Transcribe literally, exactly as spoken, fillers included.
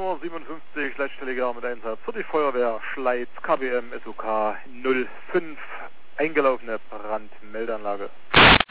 Uhr siebenundfünfzig, Leitstelle mit Einsatz für die Feuerwehr Schleiz, K B M S U K null fünf, eingelaufene Brandmeldeanlage.